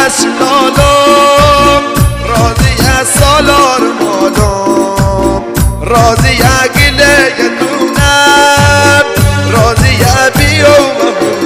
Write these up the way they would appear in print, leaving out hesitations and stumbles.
قص لالم راضی از سالار مالم راضی گله یدونم راضی بیوم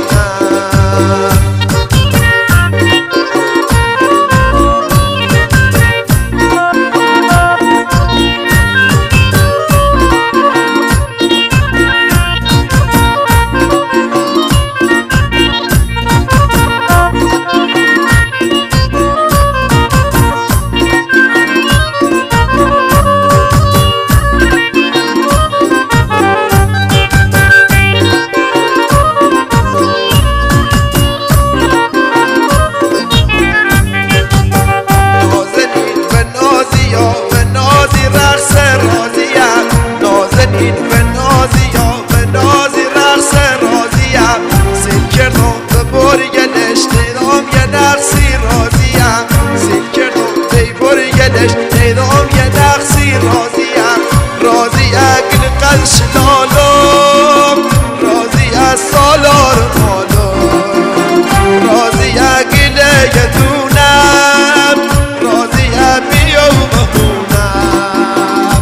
نیدام یه نقصی راضیم راضی اگل قلش لالم راضی از سالار مالم راضی اگل یدونم راضی بیوم هونم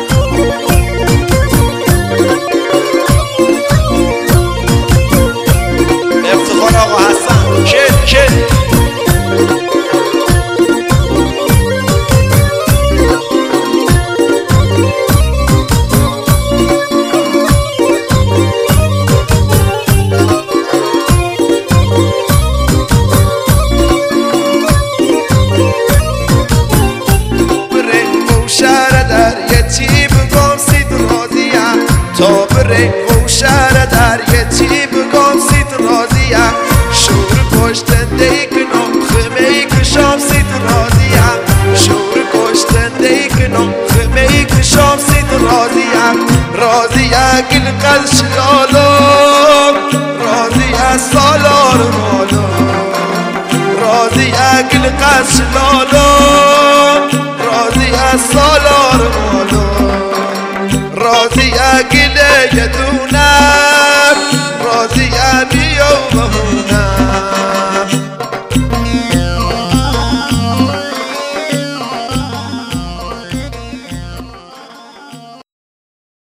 افتخار آقا حسن کل تا برنگ و شهر در یه چی بگم سیت راضیم شور کشتنده کنم خمه کشم سیت راضیم شور کشتنده کنم خمه کشم سیت راضیم راضی اگل قلش لالم راضی از سالار مالم راضی اگل قلش